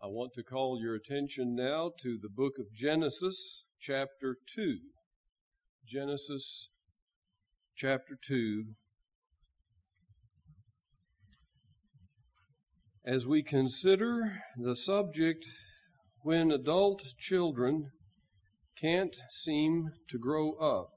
I want to call your attention now to the book of Genesis, chapter 2. Genesis, chapter 2. As we consider the subject, when adult children can't seem to grow up.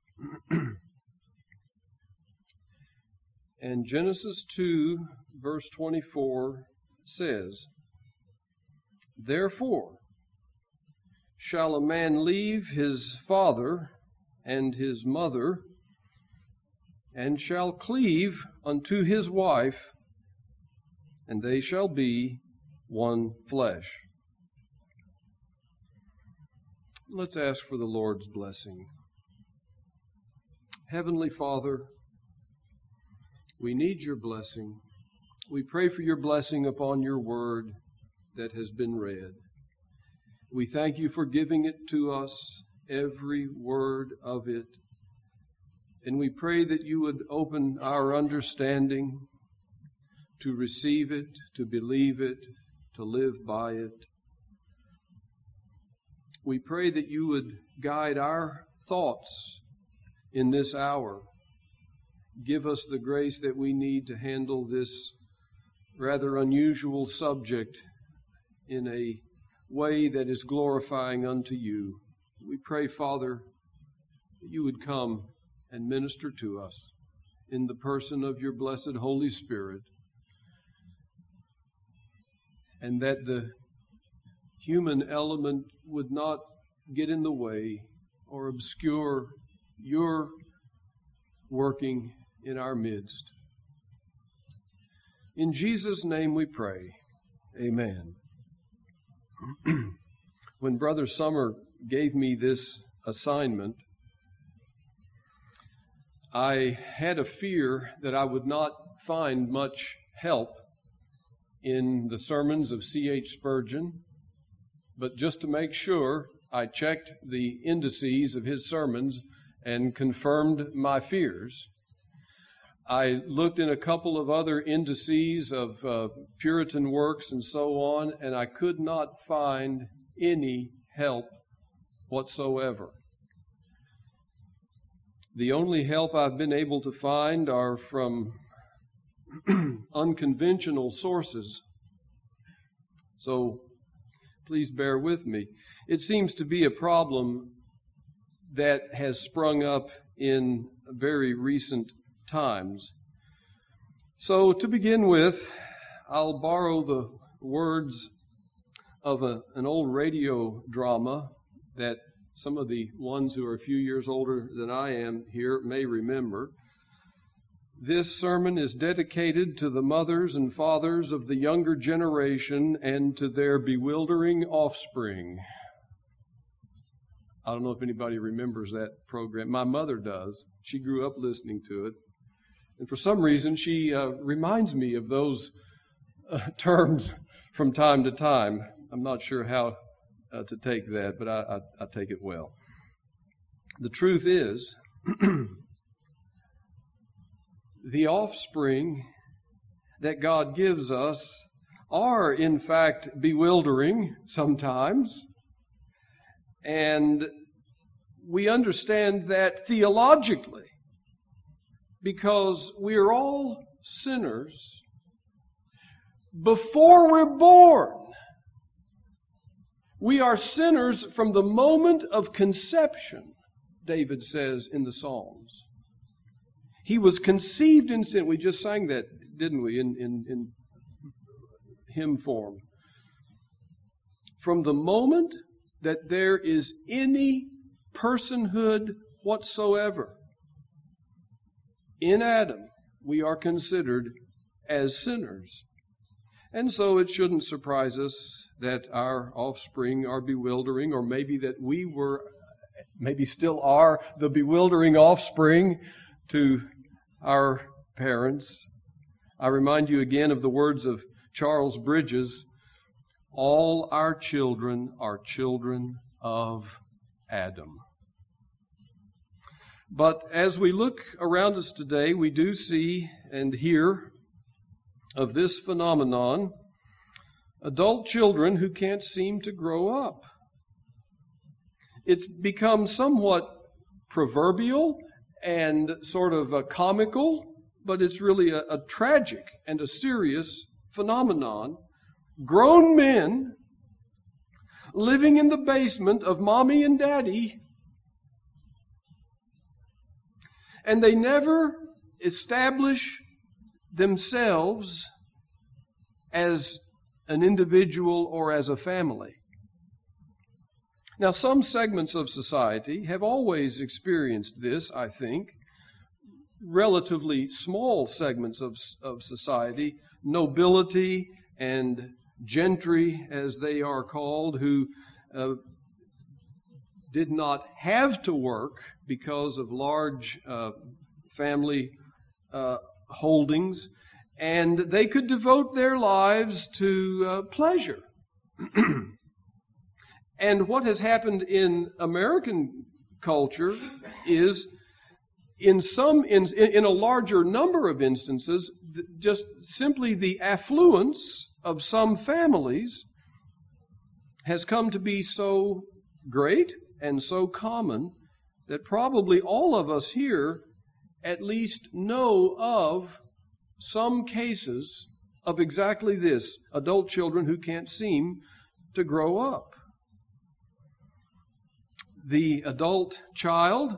And Genesis 2, verse 24 says, "Therefore shall a man leave his father and his mother, and shall cleave unto his wife, and they shall be one flesh." Let's ask for the Lord's blessing. Heavenly Father, we need your blessing. We pray for your blessing upon your word that has been read. We thank you for giving it to us, every word of it. And we pray that you would open our understanding to receive it, to believe it, to live by it. We pray that you would guide our thoughts in this hour. Give us the grace that we need to handle this rather unusual subject in a way that is glorifying unto you. We pray, Father, that you would come and minister to us in the person of your blessed Holy Spirit, and that the human element would not get in the way or obscure your working in our midst. In Jesus' name we pray. Amen. When Brother Summer gave me this assignment, I had a fear that I would not find much help in the sermons of C.H. Spurgeon, but just to make sure, I checked the indices of his sermons and confirmed my fears. I looked in a couple of other indices of Puritan works and so on, and I could not find any help whatsoever. The only help I've been able to find are from unconventional sources. So please bear with me. It seems to be a problem that has sprung up in very recent times. So to begin with, I'll borrow the words of an old radio drama that some of the ones who are a few years older than I am here may remember. This sermon is dedicated to the mothers and fathers of the younger generation and to their bewildering offspring. I don't know if anybody remembers that program. My mother does. She grew up listening to it. And for some reason, she reminds me of those terms from time to time. I'm not sure how to take that, but I take it well. The truth is, the offspring that God gives us are, in fact, bewildering sometimes. And we understand that theologically, because we are all sinners before we're born. We are sinners from the moment of conception, David says in the Psalms. He was conceived in sin. We just sang that, didn't we, in hymn form. From the moment that there is any personhood whatsoever, in Adam, we are considered as sinners. And so it shouldn't surprise us that our offspring are bewildering, or maybe that we maybe still are the bewildering offspring to our parents. I remind you again of the words of Charles Bridges, "All our children are children of Adam." But as we look around us today, we do see and hear of this phenomenon Adult children who can't seem to grow up. It's become somewhat proverbial and sort of comical, but it's really a tragic and a serious phenomenon. Grown men living in the basement of mommy and daddy, and they never establish themselves as an individual or as a family. Now, some segments of society have always experienced this, I think. Relatively small segments of society, nobility and gentry, as they are called, who did not have to work because of large family holdings, and they could devote their lives to pleasure. And what has happened in American culture is, in a larger number of instances, just simply the affluence of some families has come to be so great and so common that probably all of us here at least know of some cases of exactly this: adult children who can't seem to grow up. The adult child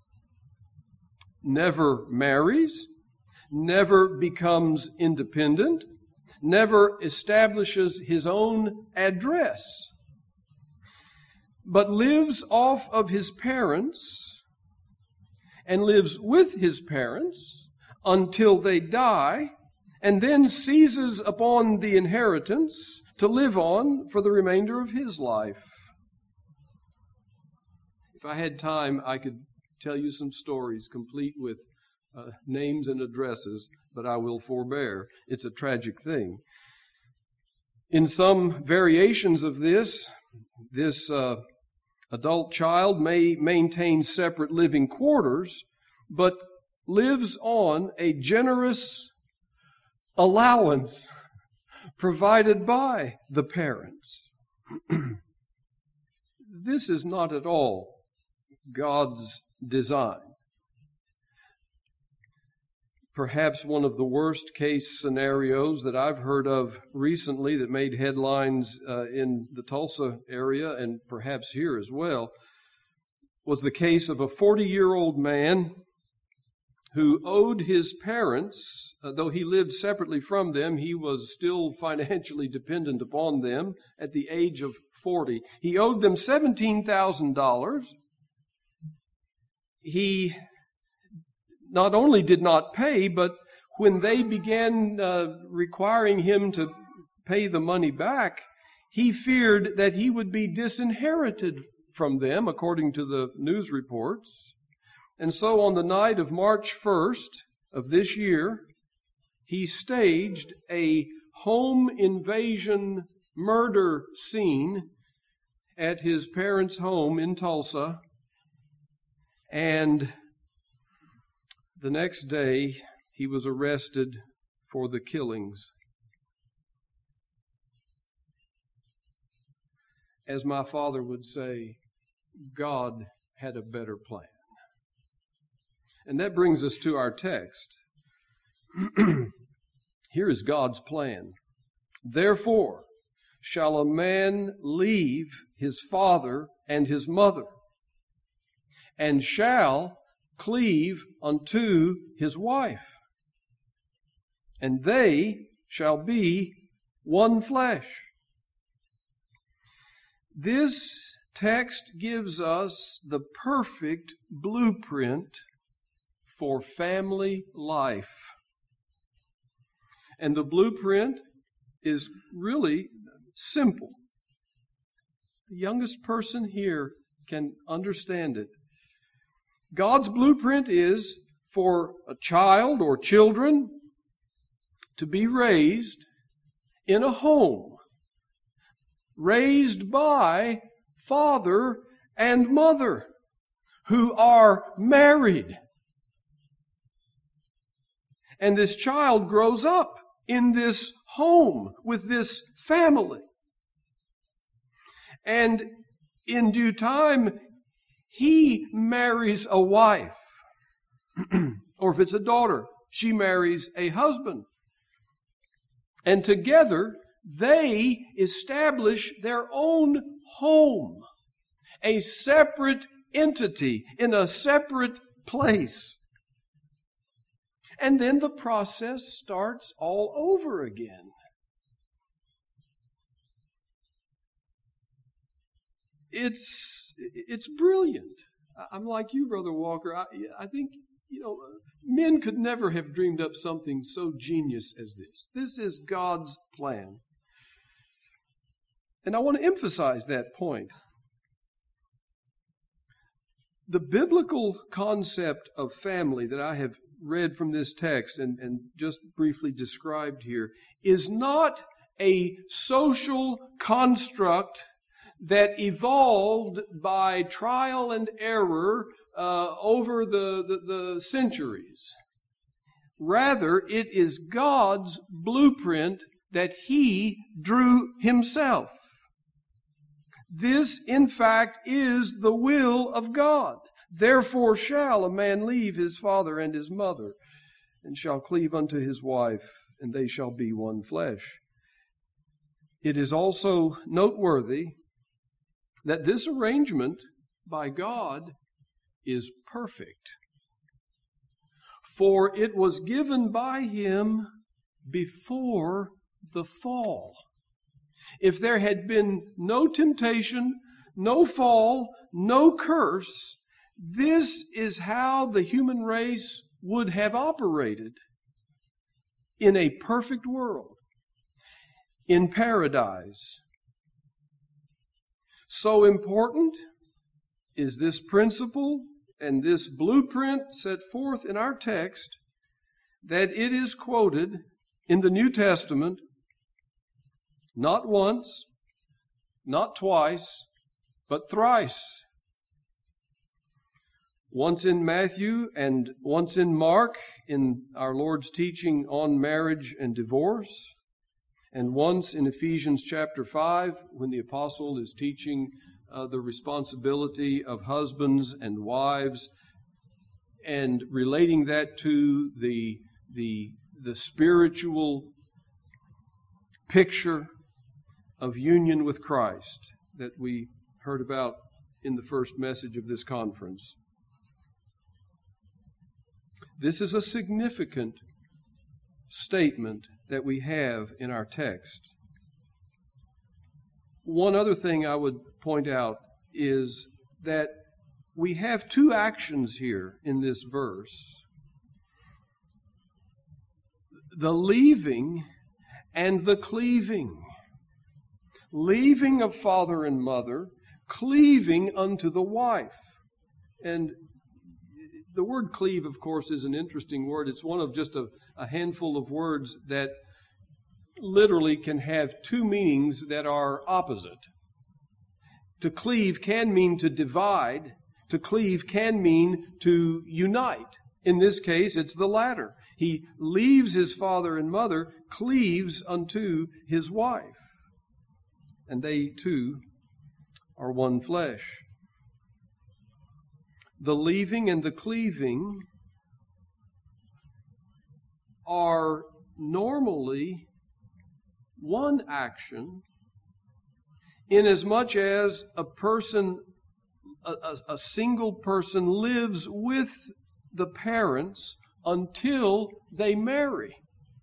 never marries, never becomes independent, never establishes his own address, but lives off of his parents and lives with his parents until they die, and then seizes upon the inheritance to live on for the remainder of his life. If I had time, I could tell you some stories complete with names and addresses, but I will forbear. It's a tragic thing. In some variations of this adult child may maintain separate living quarters, but lives on a generous allowance provided by the parents. This is not at all God's design. Perhaps one of the worst case scenarios that I've heard of recently that made headlines in the Tulsa area and perhaps here as well was the case of a 40-year-old man who owed his parents, though he lived separately from them, he was still financially dependent upon them at the age of 40. He owed them $17,000. He not only did not pay, but when they began requiring him to pay the money back, he feared that he would be disinherited from them, according to the news reports. And so on the night of March 1st of this year, he staged a home invasion murder scene at his parents' home in Tulsa. And the next day, he was arrested for the killings. As my father would say, God had a better plan. And that brings us to our text. Here is God's plan. Therefore, shall a man leave his father and his mother, and shall cleave unto his wife, and they shall be one flesh. This text gives us the perfect blueprint for family life. And the blueprint is really simple. The youngest person here can understand it. God's blueprint is for a child or children to be raised in a home, raised by father and mother who are married. And this child grows up in this home with this family. And in due time, he marries a wife. Or if it's a daughter, she marries a husband. And together, they establish their own home, a separate entity in a separate place. And then the process starts all over again. It's brilliant. I'm like you, Brother Walker. I think, men could never have dreamed up something so genius as this. This is God's plan. And I want to emphasize that point. The biblical concept of family that I have read from this text and just briefly described here is not a social construct that evolved by trial and error over the centuries. Rather, it is God's blueprint that He drew Himself. This, in fact, is the will of God. Therefore shall a man leave his father and his mother, and shall cleave unto his wife, and they shall be one flesh. It is also noteworthy that this arrangement by God is perfect. For it was given by Him before the fall. If there had been no temptation, no fall, no curse, this is how the human race would have operated in a perfect world, in paradise. So important is this principle and this blueprint set forth in our text that it is quoted in the New Testament not once, not twice, but thrice. Once in Matthew and once in Mark in our Lord's teaching on marriage and divorce, and once in Ephesians chapter 5 when the apostle is teaching the responsibility of husbands and wives and relating that to the spiritual picture of union with Christ that we heard about in the first message of this conference. This is a significant statement that we have in our text. One other thing I would point out is that we have two actions here in this verse. The leaving and the cleaving. Leaving of father and mother, cleaving unto the wife. And the word cleave, of course, is an interesting word. It's one of just a handful of words that literally can have two meanings that are opposite. To cleave can mean to divide. To cleave can mean to unite. In this case, it's the latter. He leaves his father and mother, cleaves unto his wife. And they two are one flesh. The leaving and the cleaving are normally one action, inasmuch as a person, a single person lives with the parents until they marry.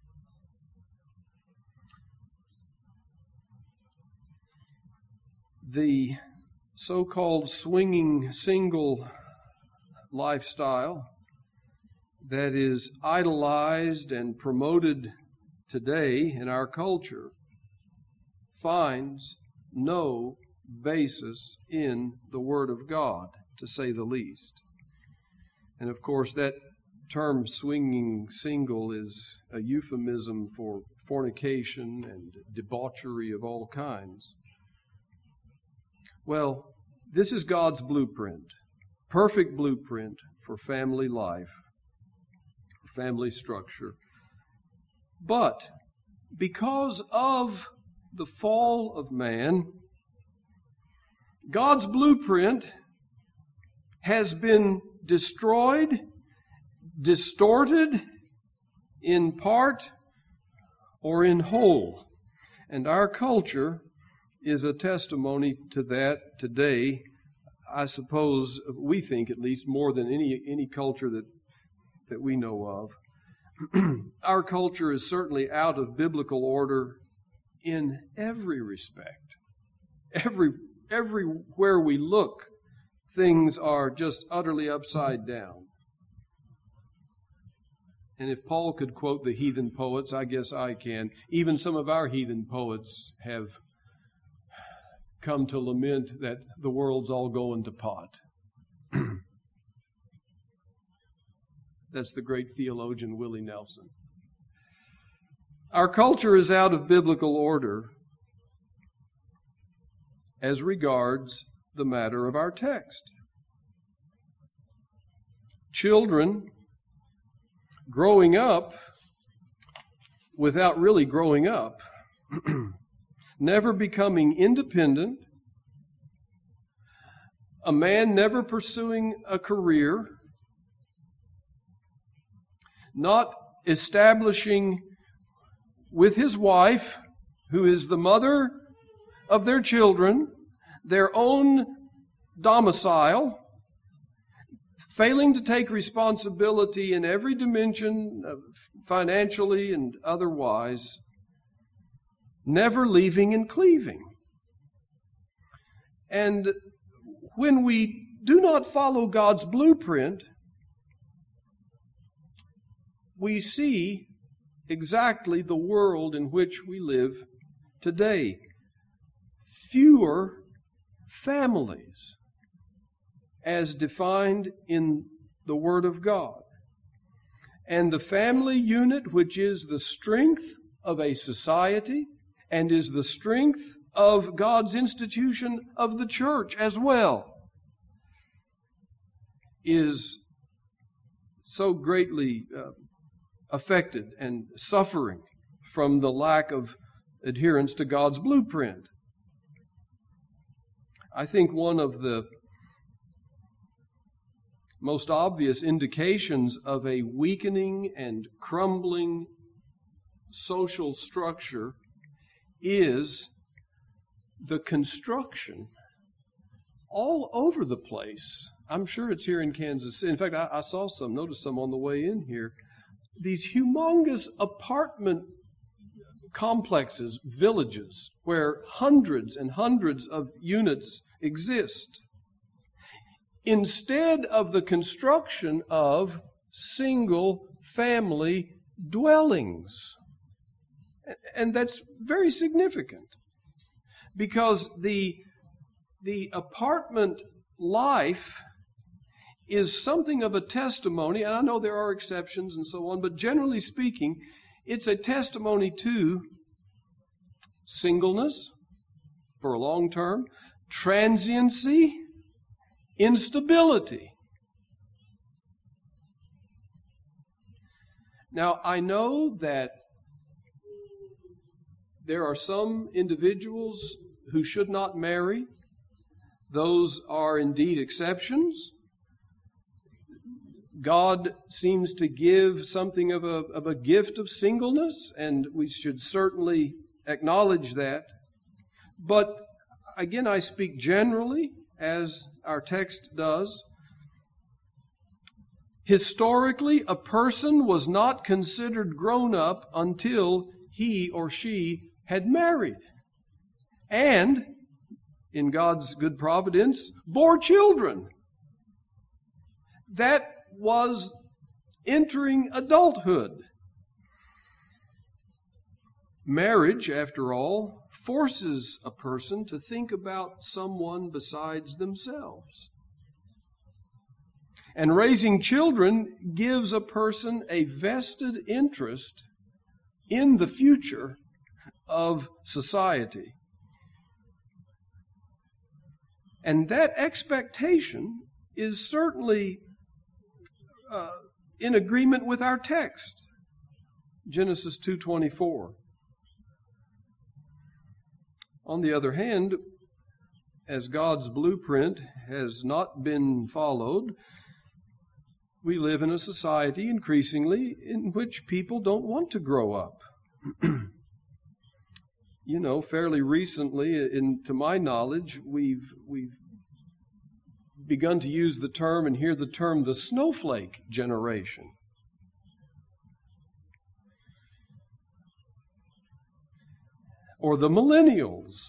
The so-called swinging single lifestyle that is idolized and promoted today in our culture finds no basis in the Word of God, to say the least. And of course, that term swinging single is a euphemism for fornication and debauchery of all kinds. Well, this is God's blueprint, perfect blueprint for family life, for family structure. But because of the fall of man, God's blueprint has been destroyed, distorted in part or in whole. And our culture is a testimony to that today. I suppose, we think at least, more than any culture that we know of. Our culture is certainly out of biblical order in every respect. Everywhere we look, things are just utterly upside down. And if Paul could quote the heathen poets, I guess I can. Even some of our heathen poets have come to lament that the world's all going to pot. That's the great theologian Willie Nelson. Our culture is out of biblical order as regards the matter of our text. Children growing up without really growing up, never becoming independent, a man never pursuing a career, not establishing with his wife, who is the mother of their children, their own domicile, failing to take responsibility in every dimension, financially and otherwise, never leaving and cleaving. And when we do not follow God's blueprint, we see exactly the world in which we live today. Fewer families as defined in the Word of God. And the family unit, which is the strength of a society and is the strength of God's institution of the church as well, is so greatly affected and suffering from the lack of adherence to God's blueprint. I think one of the most obvious indications of a weakening and crumbling social structure is the construction all over the place. I'm sure it's here in Kansas City. In fact, I noticed some on the way in here. These humongous apartment complexes, villages, where hundreds and hundreds of units exist, instead of the construction of single family dwellings. And that's very significant, because the apartment life is something of a testimony, and I know there are exceptions and so on, but generally speaking, it's a testimony to singleness for a long term, transiency, instability. Now, I know that there are some individuals who should not marry. Those are indeed exceptions. God seems to give something of a gift of singleness, and we should certainly acknowledge that. But again, I speak generally, as our text does. Historically, a person was not considered grown up until he or she had married and, in God's good providence, bore children. That was entering adulthood. Marriage, after all, forces a person to think about someone besides themselves. And raising children gives a person a vested interest in the future of society. And that expectation is certainly in agreement with our text, Genesis 2:24. On the other hand, as God's blueprint has not been followed, we live in a society increasingly in which people don't want to grow up. Fairly recently, to my knowledge, we've begun to use the term and hear the term the snowflake generation. Or the millennials,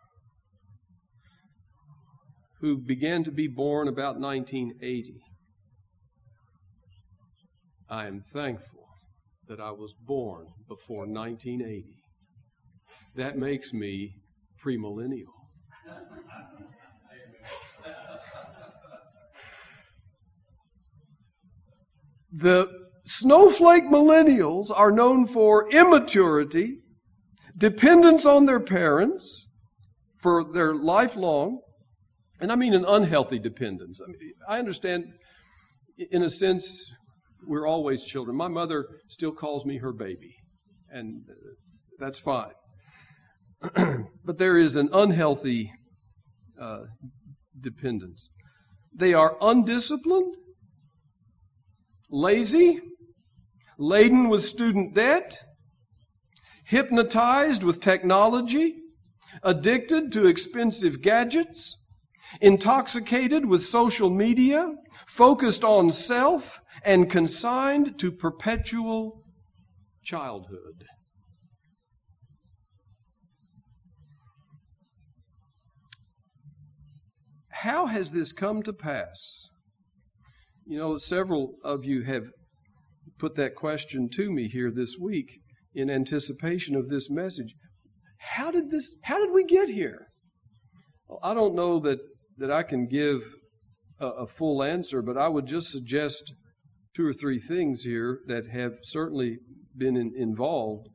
who began to be born about 1980. I am thankful that I was born before 1980. That makes me premillennial. The snowflake millennials are known for immaturity, dependence on their parents for their lifelong, and I mean an unhealthy dependence. I understand, in a sense, we're always children. My mother still calls me her baby, and that's fine. But there is an unhealthy dependence. They are undisciplined, lazy, laden with student debt, hypnotized with technology, addicted to expensive gadgets, intoxicated with social media, focused on self, and consigned to perpetual childhood. How has this come to pass? Several of you have put that question to me here this week in anticipation of this message. How did we get here? Well, I don't know that I can give a full answer, but I would just suggest 2 or 3 things here that have certainly been involved.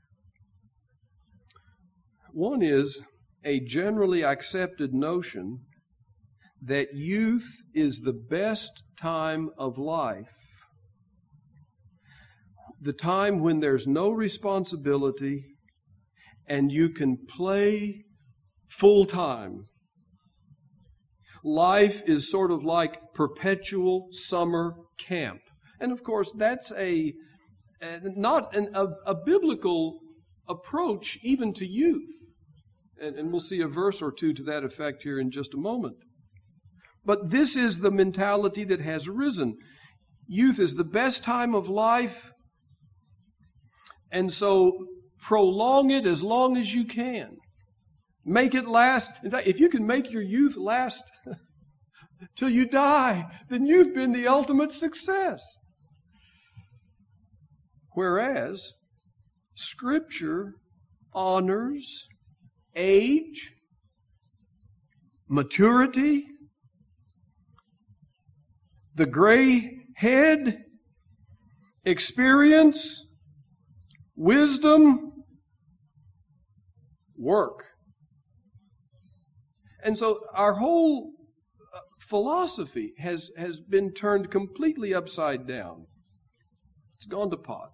One is a generally accepted notion that youth is the best time of life, the time when there's no responsibility and you can play full time. Life is sort of like perpetual summer camp. And of course, that's not a biblical approach even to youth. And we'll see a verse or two to that effect here in just a moment. But this is the mentality that has arisen. Youth is the best time of life, and so prolong it as long as you can. Make it last. In fact, if you can make your youth last till you die, then you've been the ultimate success. Whereas Scripture honors age, maturity, the gray head, experience, wisdom, work. And so our whole philosophy has been turned completely upside down. It's gone to pot.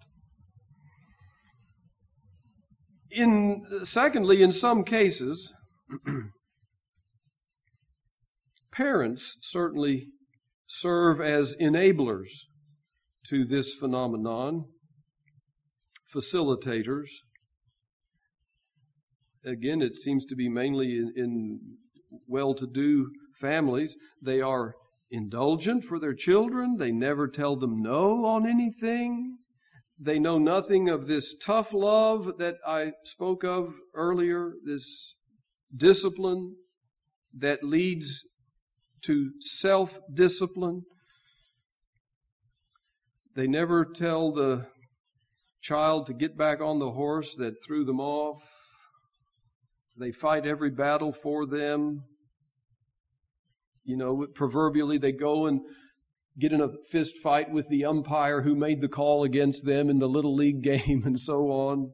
Secondly, in some cases, parents certainly serve as enablers to this phenomenon, facilitators. Again, it seems to be mainly in well-to-do families. They are indulgent for their children. They never tell them no on anything. They know nothing of this tough love that I spoke of earlier, this discipline that leads to self-discipline. They never tell the child to get back on the horse that threw them off. They fight every battle for them. Proverbially, they go and get in a fist fight with the umpire who made the call against them in the Little League game and so on.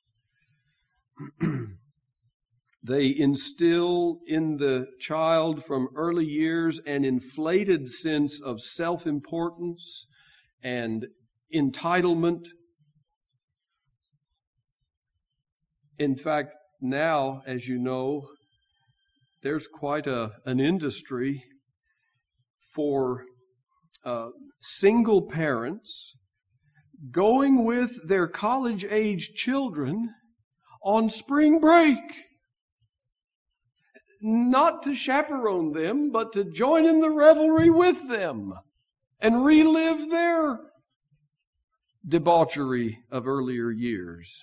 They instill in the child from early years an inflated sense of self-importance and entitlement. In fact, now, as you know, there's quite an industry for single parents going with their college-age children on spring break. Not to chaperone them, but to join in the revelry with them and relive their debauchery of earlier years.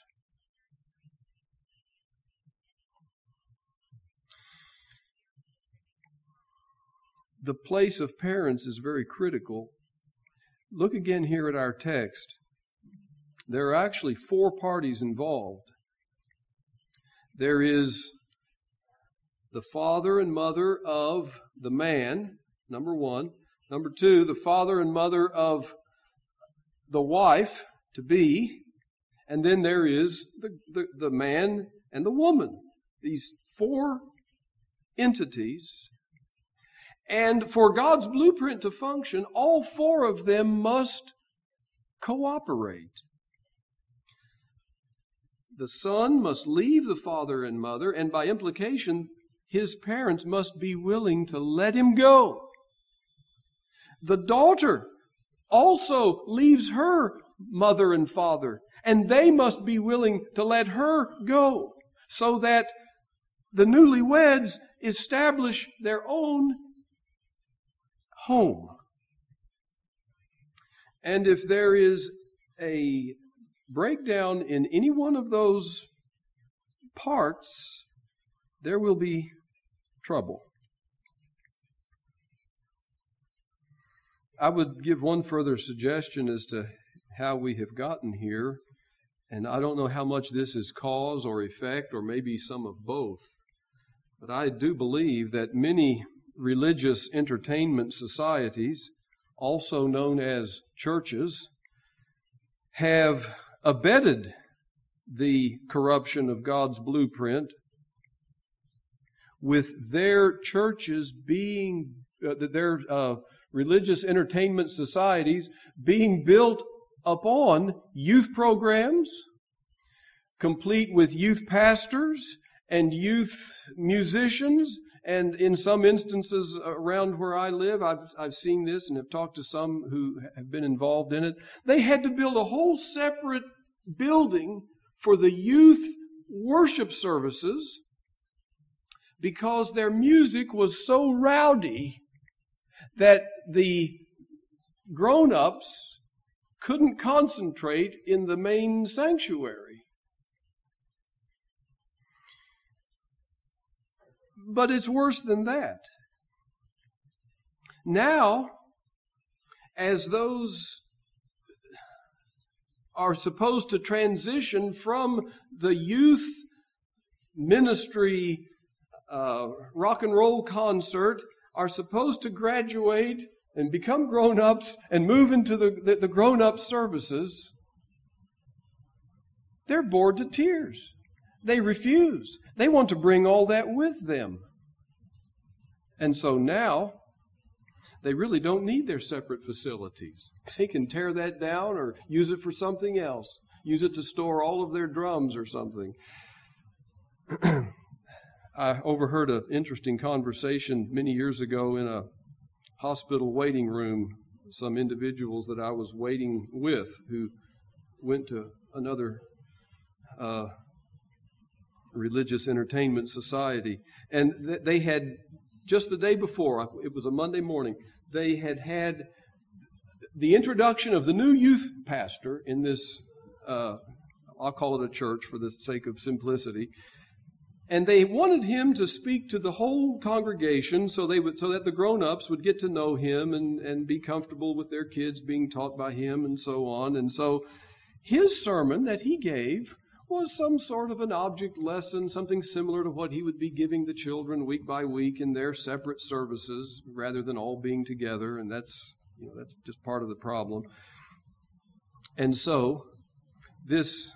The place of parents is very critical. Look again here at our text. There are actually 4 parties involved. There is the father and mother of the man, number 1. Number 2, the father and mother of the wife to be. And then there is the man and the woman. These 4 entities. And for God's blueprint to function, all 4 of them must cooperate. The son must leave the father and mother, and by implication, his parents must be willing to let him go. The daughter also leaves her mother and father, and they must be willing to let her go, so that the newlyweds establish their own home. And if there is a breakdown in any one of those parts, there will be trouble. I would give one further suggestion as to how we have gotten here, and I don't know how much this is cause or effect, or maybe some of both, but I do believe that many religious entertainment societies, also known as churches, have abetted the corruption of God's blueprint with their churches being, their religious entertainment societies being built upon youth programs, complete with youth pastors and youth musicians. And in some instances around where I live, I've seen this and have talked to some who have been involved in it. They had to build a whole separate building for the youth worship services because their music was so rowdy that the grown-ups couldn't concentrate in the main sanctuary. But it's worse than that. Now, as those are supposed to transition from the youth ministry rock and roll concert, are supposed to graduate and become grown-ups and move into the grown-up services, they're bored to tears. They refuse. They want to bring all that with them. And so now, they really don't need their separate facilities. They can tear that down or use it for something else. Use it to store all of their drums or something. I overheard an interesting conversation many years ago in a hospital waiting room. Some individuals that I was waiting with who went to another religious entertainment society. And they had, just the day before, it was a Monday morning, they had the introduction of the new youth pastor in this, I'll call it a church for the sake of simplicity. And they wanted him to speak to the whole congregation so that the grown-ups would get to know him and be comfortable with their kids being taught by him and so on. And so his sermon that he gave was some sort of an object lesson, something similar to what he would be giving the children week by week in their separate services rather than all being together. And that's just part of the problem. And so this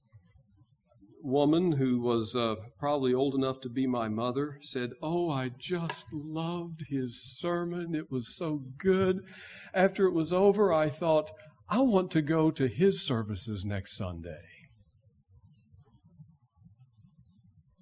woman who was probably old enough to be my mother said, "Oh, I just loved his sermon. It was so good. After it was over, I thought, I want to go to his services next Sunday."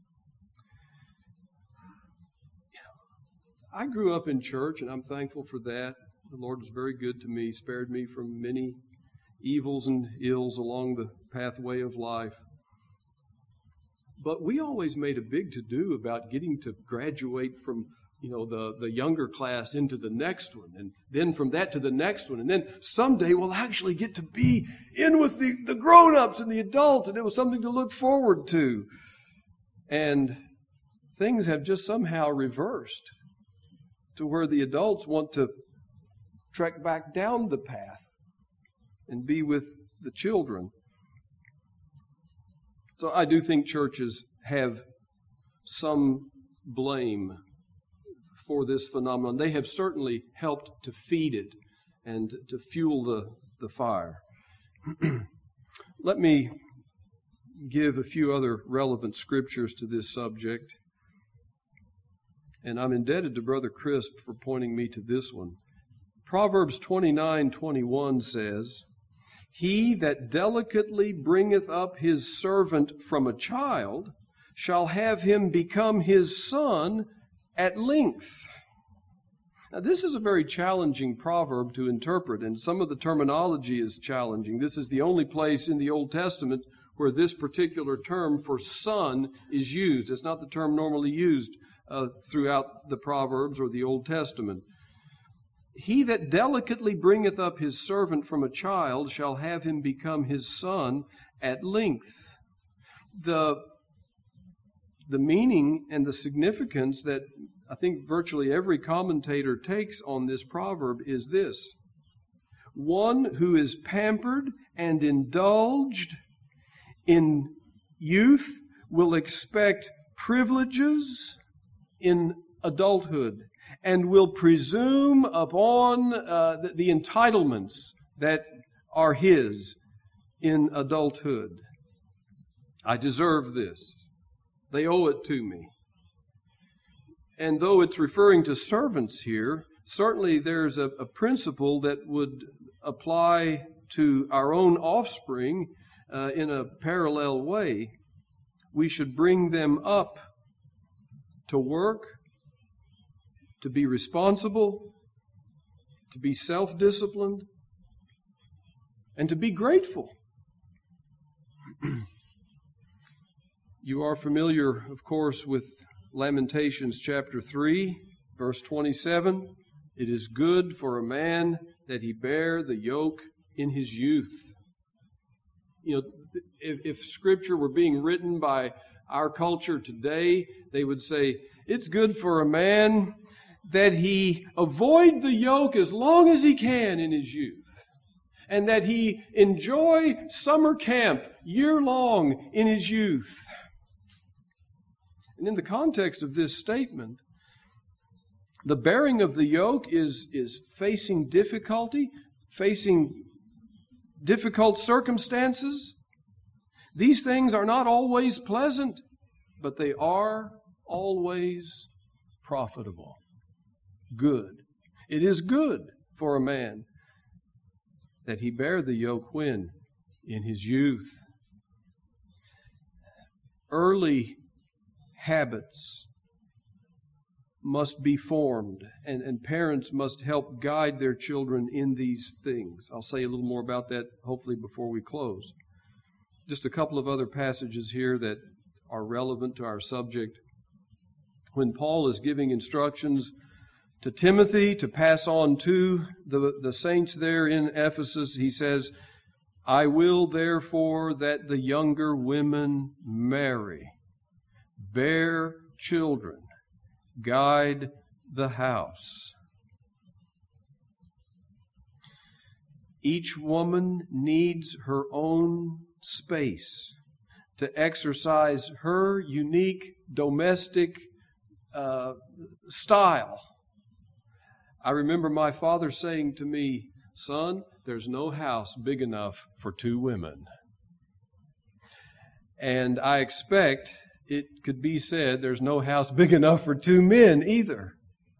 I grew up in church, and I'm thankful for that. The Lord was very good to me, spared me from many evils and ills along the pathway of life. But we always made a big to-do about getting to graduate from, the younger class into the next one, and then from that to the next one. And then someday we'll actually get to be in with the grown-ups and the adults, and it was something to look forward to. And things have just somehow reversed to where the adults want to trek back down the path and be with the children. So I do think churches have some blame for this phenomenon. They have certainly helped to feed it and to fuel the fire. Let me give a few other relevant scriptures to this subject. And I'm indebted to Brother Crisp for pointing me to this one. Proverbs 29:21 says, "He that delicately bringeth up his servant from a child shall have him become his son at length." Now, this is a very challenging proverb to interpret, and some of the terminology is challenging. This is the only place in the Old Testament where this particular term for son is used. It's not the term normally used throughout the Proverbs or the Old Testament. "He that delicately bringeth up his servant from a child shall have him become his son at length." The meaning and the significance that I think virtually every commentator takes on this proverb is this: one who is pampered and indulged in youth will expect privileges in adulthood and will presume upon the entitlements that are his in adulthood. I deserve this. They owe it to me. And though it's referring to servants here, certainly there's a principle that would apply to our own offspring in a parallel way. We should bring them up to work, to be responsible, to be self-disciplined, and to be grateful. You are familiar, of course, with Lamentations chapter 3, verse 27. "It is good for a man that he bear the yoke in his youth." If Scripture were being written by our culture today, they would say, it's good for a man that he avoid the yoke as long as he can in his youth, and that he enjoy summer camp year-long in his youth. And in the context of this statement, the bearing of the yoke is facing difficulty, facing difficult circumstances. These things are not always pleasant, but they are always profitable. Good. It is good for a man that he bear the yoke when? In his youth. Early habits must be formed, and parents must help guide their children in these things. I'll say a little more about that hopefully before we close. Just a couple of other passages here that are relevant to our subject. When Paul is giving instructions to Timothy to pass on to the saints there in Ephesus, he says, "I will therefore that the younger women marry, bear children, guide the house." Each woman needs her own space to exercise her unique domestic style. I remember my father saying to me, "Son, there's no house big enough for two women." And I expect it could be said there's no house big enough for two men either.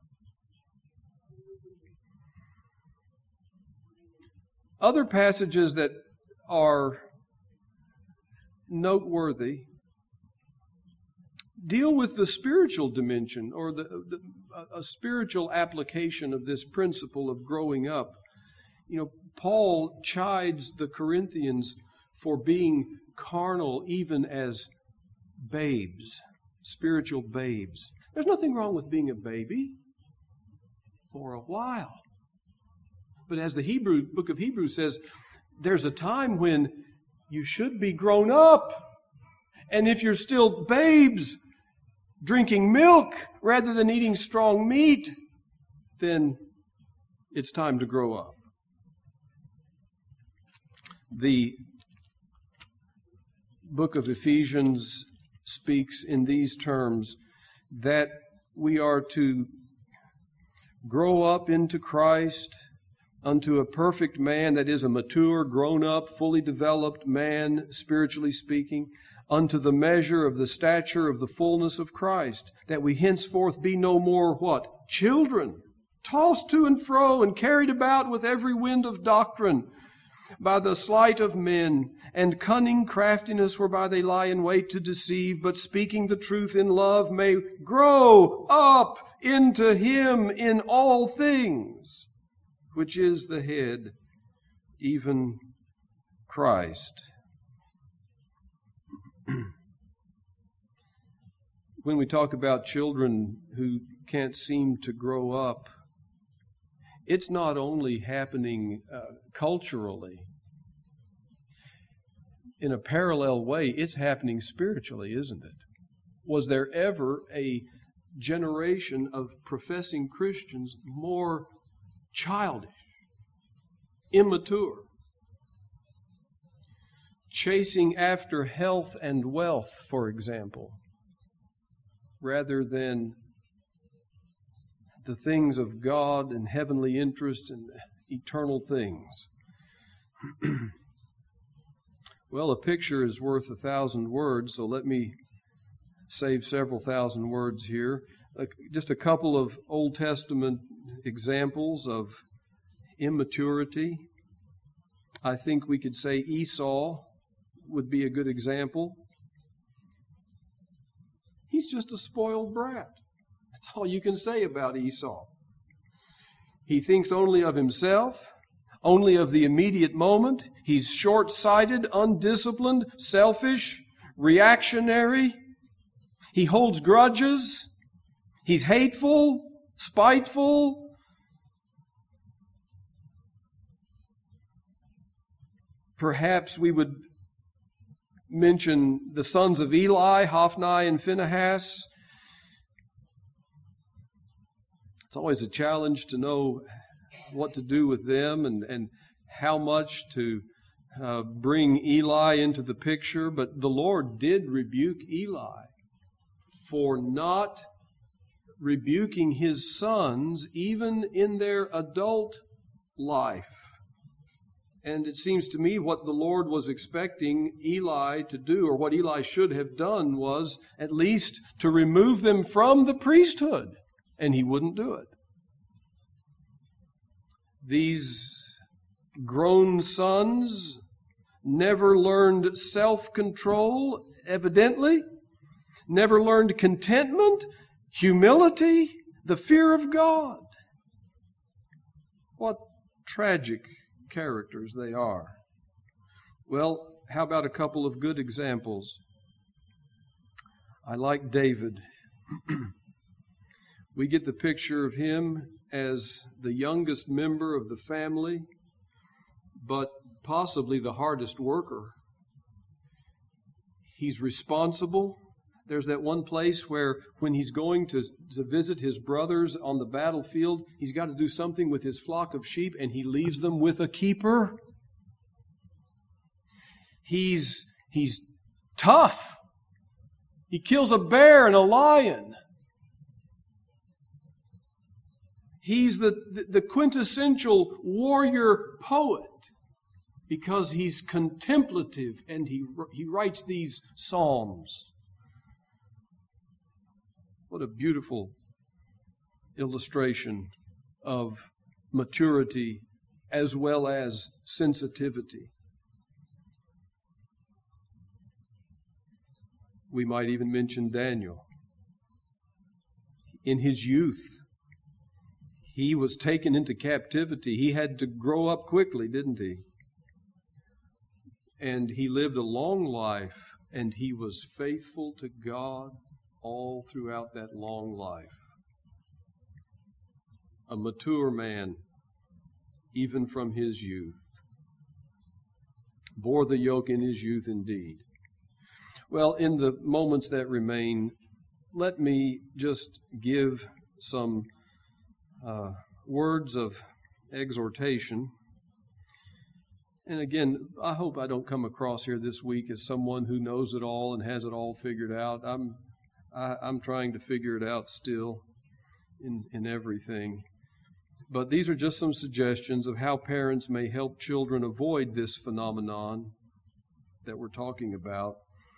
Other passages that are noteworthy, deal with the spiritual dimension or a spiritual application of this principle of growing up. Paul chides the Corinthians for being carnal even as babes, spiritual babes. There's nothing wrong with being a baby for a while. But as the book of Hebrews says, there's a time when you should be grown up. And if you're still babes drinking milk rather than eating strong meat, then it's time to grow up. The book of Ephesians speaks in these terms, that we are to grow up into Christ, unto a perfect man, that is a mature, grown-up, fully developed man, spiritually speaking, unto the measure of the stature of the fullness of Christ, that we henceforth be no more what? Children, tossed to and fro and carried about with every wind of doctrine, by the sleight of men and cunning craftiness whereby they lie in wait to deceive, but speaking the truth in love may grow up into Him in all things, which is the head, even Christ. When we talk about children who can't seem to grow up, it's not only happening culturally. In a parallel way, it's happening spiritually, isn't it? Was there ever a generation of professing Christians more childish, immature, chasing after health and wealth, for example, rather than the things of God and heavenly interests and eternal things? Well, a picture is worth 1,000 words, so let me save several thousand words here. Just a couple of Old Testament examples of immaturity. I think we could say Esau would be a good example. He's just a spoiled brat. That's all you can say about Esau. He thinks only of himself, only of the immediate moment. He's short-sighted, undisciplined, selfish, reactionary. He holds grudges. He's hateful, spiteful. Perhaps we would mention the sons of Eli, Hophni and Phinehas. It's always a challenge to know what to do with them and how much to bring Eli into the picture. But the Lord did rebuke Eli for not rebuking his sons even in their adult life. And it seems to me what the Lord was expecting Eli to do, or what Eli should have done, was at least to remove them from the priesthood. And he wouldn't do it. These grown sons never learned self-control, evidently, never learned contentment, humility, the fear of God. What tragic characters they are. Well, how about a couple of good examples? I like David. We get the picture of him as the youngest member of the family, but possibly the hardest worker. He's responsible. There's that one place where when he's going to visit his brothers on the battlefield, he's got to do something with his flock of sheep, and he leaves them with a keeper. He's tough. He kills a bear and a lion. He's the quintessential warrior poet because he's contemplative and he writes these psalms. What a beautiful illustration of maturity as well as sensitivity. We might even mention Daniel. in his youth. He was taken into captivity. He had to grow up quickly, didn't he? And he lived a long life, and he was faithful to God all throughout that long life. A mature man, even from his youth. Bore the yoke in his youth indeed. Well, in the moments that remain, let me just give some words of exhortation. And again, I hope I don't come across here this week as someone who knows it all and has it all figured out. I'm trying to figure it out still in everything. But these are just some suggestions of how parents may help children avoid this phenomenon that we're talking about.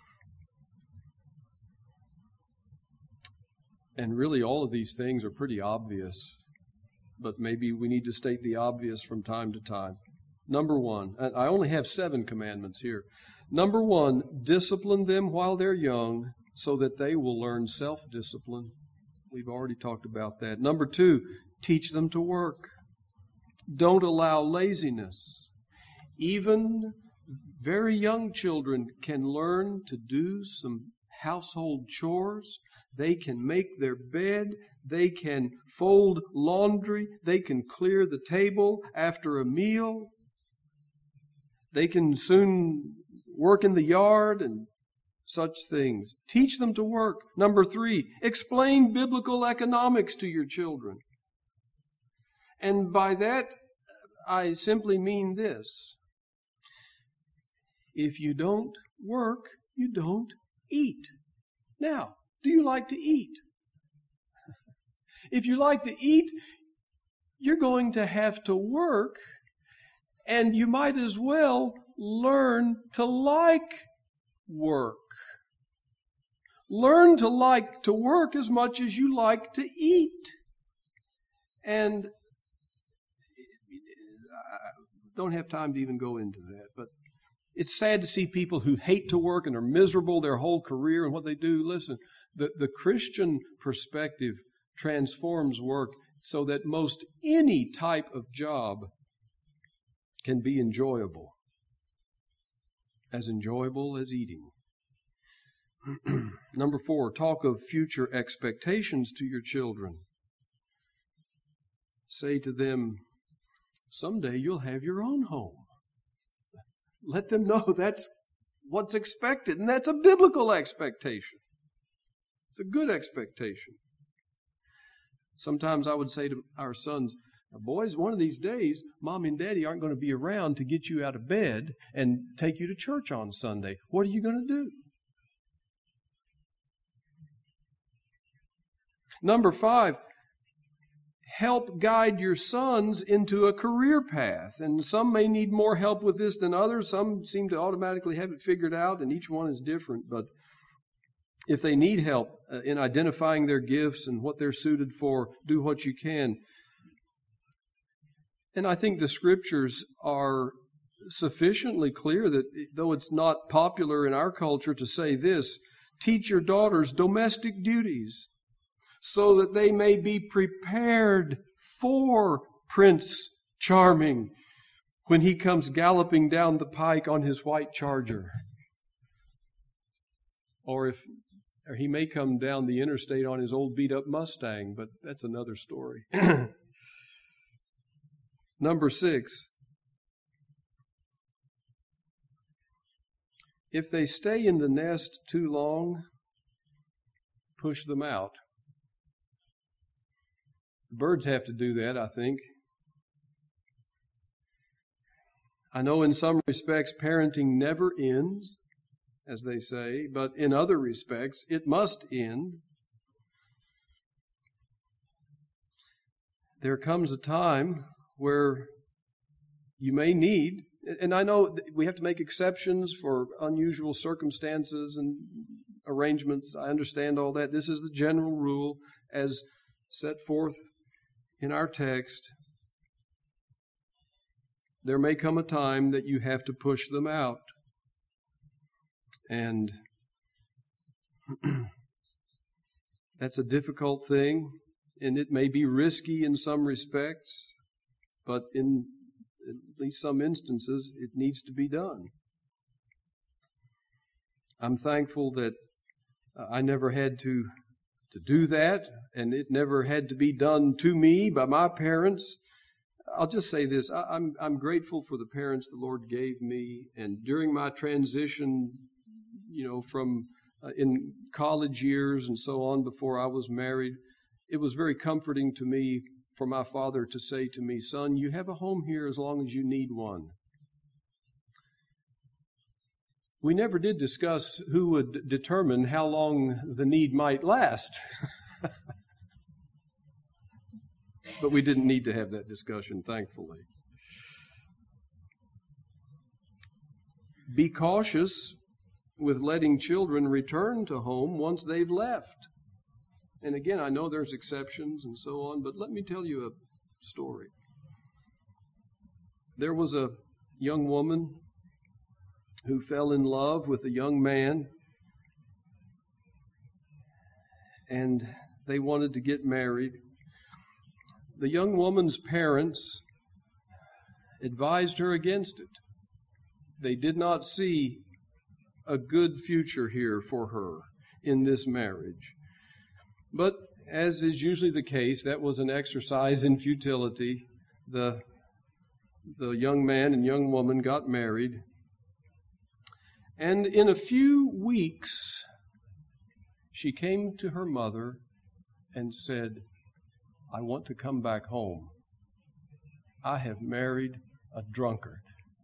And really, all of these things are pretty obvious, but maybe we need to state the obvious from time to time. Number one, and I only have 7 commandments here. Number one, discipline them while they're young so that they will learn self-discipline. We've already talked about that. Number 2, teach them to work. Don't allow laziness. Even very young children can learn to do some household chores. They can make their bed. They can fold laundry. They can clear the table after a meal. They can soon work in the yard and such things. Teach them to work. Number 3, explain biblical economics to your children. And by that, I simply mean this. If you don't work, you don't eat. Now, do you like to eat? If you like to eat, you're going to have to work, and you might as well learn to like work. Learn to like to work as much as you like to eat. And don't have time to even go into that, but it's sad to see people who hate to work and are miserable their whole career and what they do. Listen, the Christian perspective transforms work so that most any type of job can be enjoyable as eating. Number 4, talk of future expectations to your children. Say to them, someday you'll have your own home. Let them know that's what's expected, and that's a biblical expectation. It's a good expectation. Sometimes I would say to our sons, boys, one of these days, Mommy and Daddy aren't going to be around to get you out of bed and take you to church on Sunday. What are you going to do? Number 5, help guide your sons into a career path. And some may need more help with this than others. Some seem to automatically have it figured out, and each one is different. But if they need help in identifying their gifts and what they're suited for, do what you can. And I think the Scriptures are sufficiently clear that though it's not popular in our culture to say this, teach your daughters domestic duties, so that they may be prepared for Prince Charming when he comes galloping down the pike on his white charger. Or he may come down the interstate on his old beat-up Mustang, but that's another story. Number 6, if they stay in the nest too long, push them out. Birds have to do that, I think. I know in some respects parenting never ends, as they say, but in other respects it must end. There comes a time where you may need, and I know we have to make exceptions for unusual circumstances and arrangements. I understand all that. This is the general rule as set forth in our text. There may come a time that you have to push them out. And That's a difficult thing, and it may be risky in some respects, but in at least some instances, it needs to be done. I'm thankful that I never had to do that, and it never had to be done to me by my parents. I'll just say this. I'm grateful for the parents the Lord gave me, and during my transition, from in college years and so on before I was married, it was very comforting to me for my father to say to me, "Son, you have a home here as long as you need one." We never did discuss who would determine how long the need might last. But we didn't need to have that discussion, thankfully. Be cautious with letting children return to home once they've left. And again, I know there's exceptions and so on, but let me tell you a story. There was a young woman who fell in love with a young man, and they wanted to get married. The young woman's parents advised her against it. They did not see a good future here for her in this marriage. But as is usually the case, that was an exercise in futility. The young man and young woman got married. And in a few weeks, she came to her mother and said, "I want to come back home. I have married a drunkard."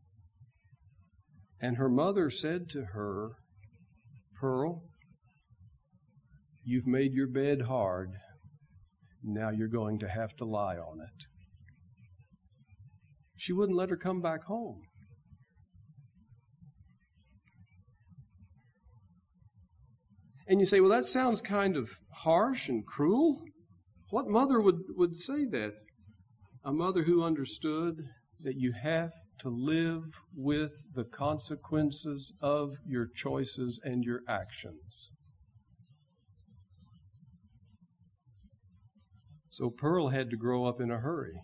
And her mother said to her, "Pearl, you've made your bed hard. Now you're going to have to lie on it." She wouldn't let her come back home. And you say, well, that sounds kind of harsh and cruel. What mother would say that? A mother who understood that you have to live with the consequences of your choices and your actions. So Pearl had to grow up in a hurry.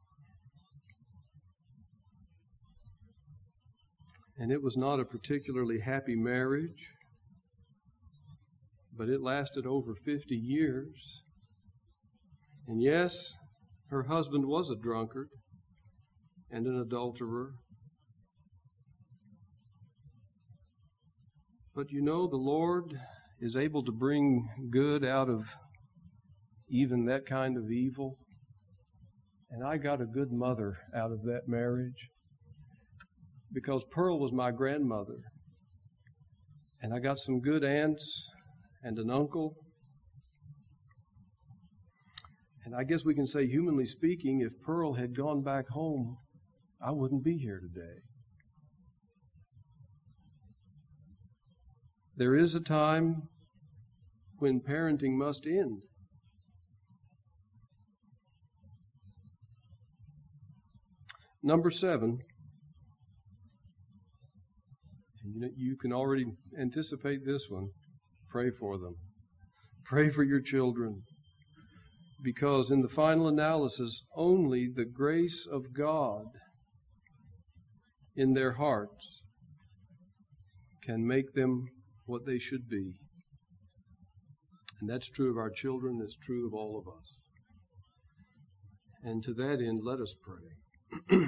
And it was not a particularly happy marriage, but it lasted over 50 years. And yes, her husband was a drunkard and an adulterer. But the Lord is able to bring good out of even that kind of evil. And I got a good mother out of that marriage, because Pearl was my grandmother. And I got some good aunts and an uncle. And I guess we can say, humanly speaking, if Pearl had gone back home, I wouldn't be here today. There is a time when parenting must end. Number 7, and you can already anticipate this one, pray for them. Pray for your children. Because in the final analysis, only the grace of God in their hearts can make them what they should be. And that's true of our children, it's true of all of us. And to that end, let us pray.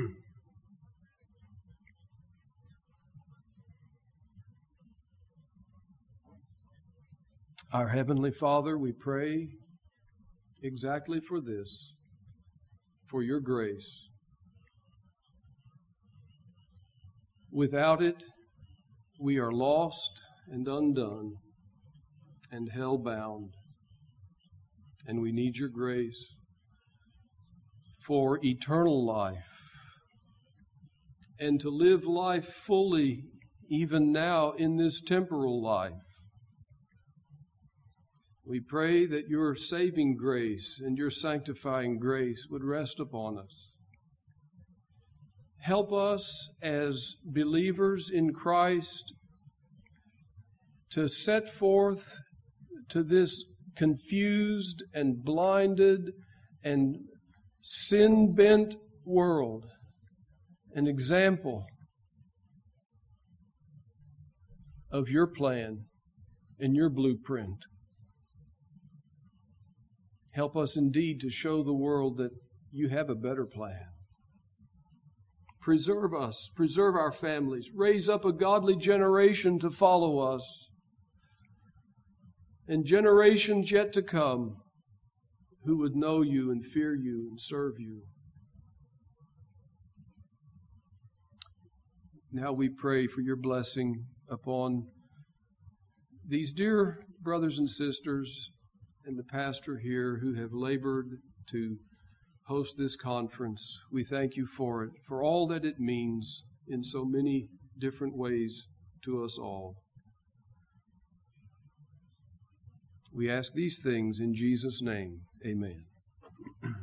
Our Heavenly Father, we pray exactly for this, for your grace. Without it, we are lost and undone and hell-bound, and we need your grace for eternal life and to live life fully even now in this temporal life. We pray that your saving grace and your sanctifying grace would rest upon us. Help us as believers in Christ to set forth to this confused and blinded and sin-bent world an example of your plan and your blueprint. Help us indeed to show the world that you have a better plan. Preserve us, preserve our families, raise up a godly generation to follow us, and generations yet to come who would know you and fear you and serve you. Now we pray for your blessing upon these dear brothers and sisters and the pastor here who have labored to host this conference. We thank you for it, for all that it means in so many different ways to us all. We ask these things in Jesus' name. Amen.